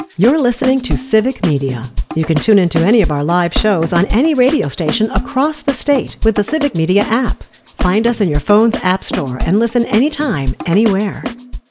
You're listening to Civic Media. You can tune into any of our live shows on any radio station across the state with the Civic Media app. Find us in your phone's app store and listen anytime, anywhere.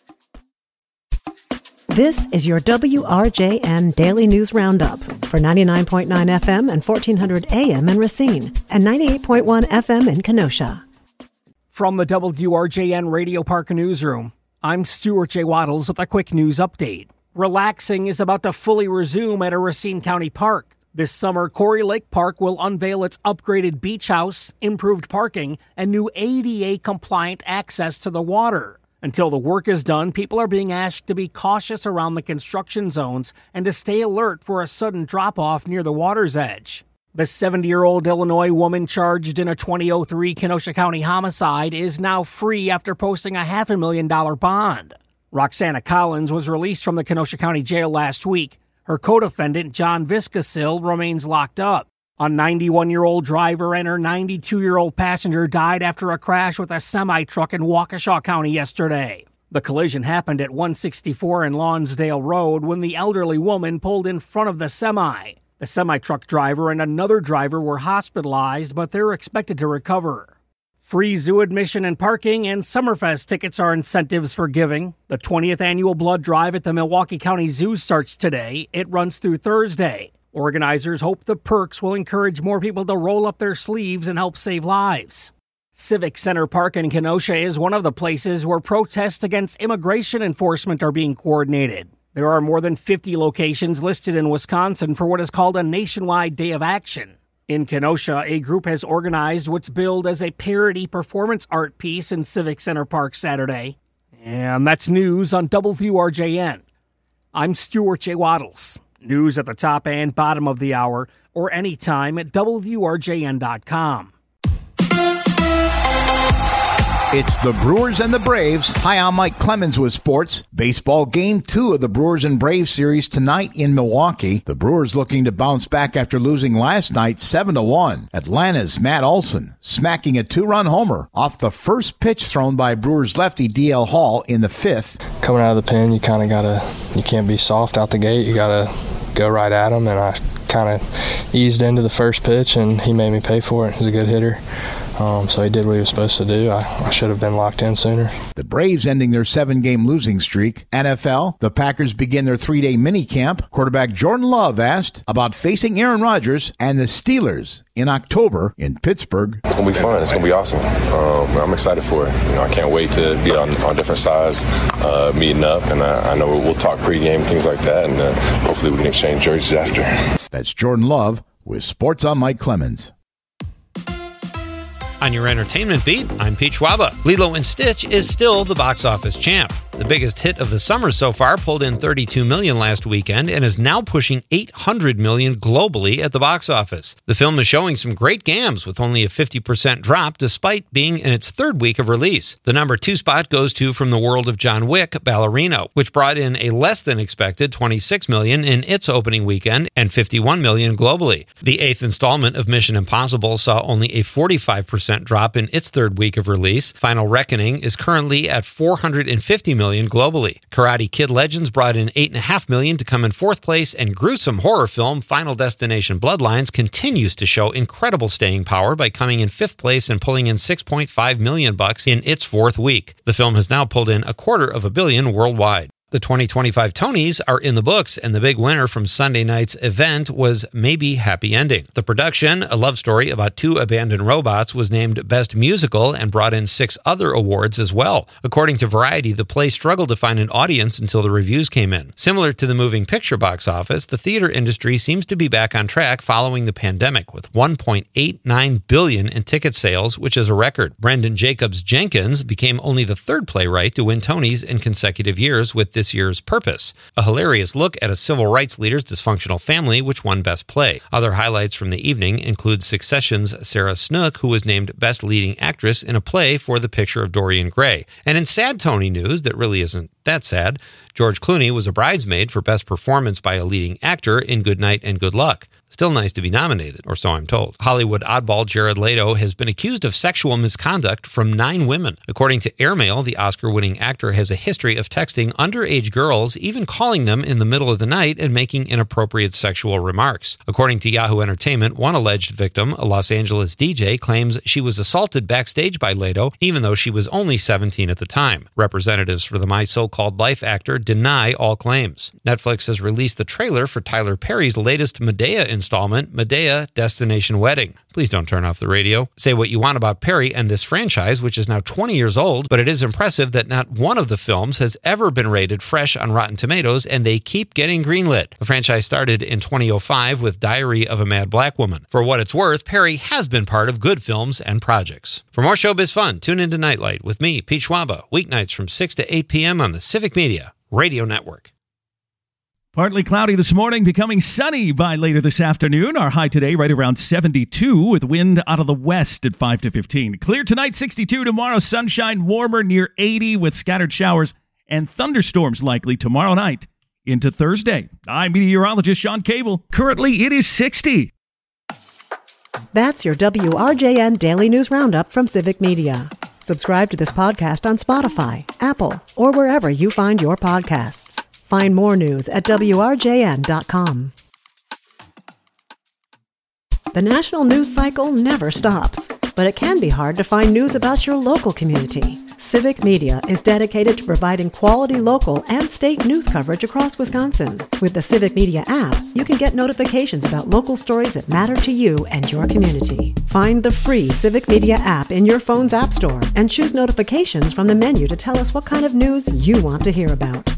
This is your WRJN Daily News Roundup for 99.9 FM and 1400 AM in Racine and 98.1 FM in Kenosha. From the WRJN Radio Park Newsroom, I'm Stuart J. Waddles with a quick news update. Relaxing is about to fully resume at a Racine County park. This summer, Quarry Lake Park will unveil its upgraded beach house, improved parking, and new ADA-compliant access to the water. Until the work is done, people are being asked to be cautious around the construction zones and to stay alert for a sudden drop-off near the water's edge. The 70-year-old Illinois woman charged in a 2003 Kenosha County homicide is now free after posting a $500,000 bond. Roxana Collins was released from the Kenosha County Jail last week. Her co-defendant, John Viscasil, remains locked up. A 91-year-old driver and her 92-year-old passenger died after a crash with a semi-truck in Waukesha County yesterday. The collision happened at 164 and Lonsdale Road when the elderly woman pulled in front of the semi. The semi-truck driver and another driver were hospitalized, but they're expected to recover. Free zoo admission and parking and Summerfest tickets are incentives for giving. The 20th annual blood drive at the Milwaukee County Zoo starts today. It runs through Thursday. Organizers hope the perks will encourage more people to roll up their sleeves and help save lives. Civic Center Park in Kenosha is one of the places where protests against immigration enforcement are being coordinated. There are more than 50 locations listed in Wisconsin for what is called a nationwide day of action. In Kenosha, a group has organized what's billed as a parody performance art piece in Civic Center Park Saturday. And that's news on WRJN. I'm Stuart J. Waddles. News at the top and bottom of the hour, or anytime at WRJN.com. It's the Brewers and the Braves. Hi, I'm Mike Clemens with sports. Baseball Game 2 of the Brewers and Braves series tonight in Milwaukee. The Brewers looking to bounce back after losing last night 7-1. Atlanta's Matt Olson smacking a 2-run homer off the first pitch thrown by Brewers lefty DL Hall in the 5th. Coming out of the pen, you can't be soft out the gate. You gotta go right at him, and I kind of eased into the first pitch, and he made me pay for it. He's a good hitter. So he did what he was supposed to do. I should have been locked in sooner. The Braves ending their 7-game losing streak. NFL, the Packers begin their 3-day minicamp. Quarterback Jordan Love asked about facing Aaron Rodgers and the Steelers in October in Pittsburgh. It's going to be fun. It's going to be awesome. I'm excited for it. I can't wait to be on different sides, meeting up. And I know we'll talk pregame, things like that. And hopefully we can exchange jerseys after. That's Jordan Love with Sports on Mike Clemens. On your entertainment beat, I'm Pete Schwaba. Lilo & Stitch is still the box office champ. The biggest hit of the summer so far pulled in $32 million last weekend and is now pushing $800 million globally at the box office. The film is showing some great gams with only a 50% drop despite being in its third week of release. The number 2 spot goes to From the World of John Wick, Ballerino, which brought in a less than expected $26 million in its opening weekend and $51 million globally. The 8th installment of Mission Impossible saw only a 45% drop in its third week of release. Final Reckoning is currently at $450 million globally. Karate Kid Legends brought in $8.5 million to come in 4th place, and gruesome horror film Final Destination Bloodlines continues to show incredible staying power by coming in 5th place and pulling in $6.5 million in its 4th week. The film has now pulled in $250 million worldwide. The 2025 Tonys are in the books, and the big winner from Sunday night's event was Maybe Happy Ending. The production, a love story about 2 abandoned robots, was named Best Musical and brought in 6 other awards as well. According to Variety, the play struggled to find an audience until the reviews came in. Similar to the moving picture box office, the theater industry seems to be back on track following the pandemic, with $1.89 billion in ticket sales, which is a record. Brendan Jacobs Jenkins became only the 3rd playwright to win Tonys in consecutive years with this year's Purpose, a hilarious look at a civil rights leader's dysfunctional family, which won Best Play. Other highlights from the evening include Succession's Sarah Snook, who was named Best Leading Actress in a play for The Picture of Dorian Gray. And in sad Tony news that really isn't that sad, George Clooney was a bridesmaid for Best Performance by a Leading Actor in Good Night and Good Luck. Still nice to be nominated, or so I'm told. Hollywood oddball Jared Leto has been accused of sexual misconduct from 9 women. According to Airmail, the Oscar-winning actor has a history of texting underage girls, even calling them in the middle of the night and making inappropriate sexual remarks. According to Yahoo Entertainment, one alleged victim, a Los Angeles DJ, claims she was assaulted backstage by Leto, even though she was only 17 at the time. Representatives for the My So-Called Life actor deny all claims. Netflix has released the trailer for Tyler Perry's latest Medea installment, Medea Destination Wedding. Please don't turn off the radio. Say what you want about Perry and this franchise, which is now 20 years old, but it is impressive that not one of the films has ever been rated fresh on Rotten Tomatoes, and they keep getting greenlit. The franchise started in 2005 with Diary of a Mad Black Woman. For what it's worth, Perry has been part of good films and projects. For more showbiz fun, tune into Nightlight with me, Pete Schwaba, weeknights from 6 to 8 p.m. on the Civic Media Radio Network. Partly cloudy this morning, becoming sunny by later this afternoon. Our high today right around 72 with wind out of the west at 5 to 15. Clear tonight, 62 tomorrow. Sunshine, warmer near 80 with scattered showers and thunderstorms likely tomorrow night into Thursday. I'm meteorologist Sean Cable. Currently, it is 60. That's your WRJN Daily News Roundup from Civic Media. Subscribe to this podcast on Spotify, Apple, or wherever you find your podcasts. Find more news at WRJN.com. The national news cycle never stops, but it can be hard to find news about your local community. Civic Media is dedicated to providing quality local and state news coverage across Wisconsin. With the Civic Media app, you can get notifications about local stories that matter to you and your community. Find the free Civic Media app in your phone's app store and choose notifications from the menu to tell us what kind of news you want to hear about.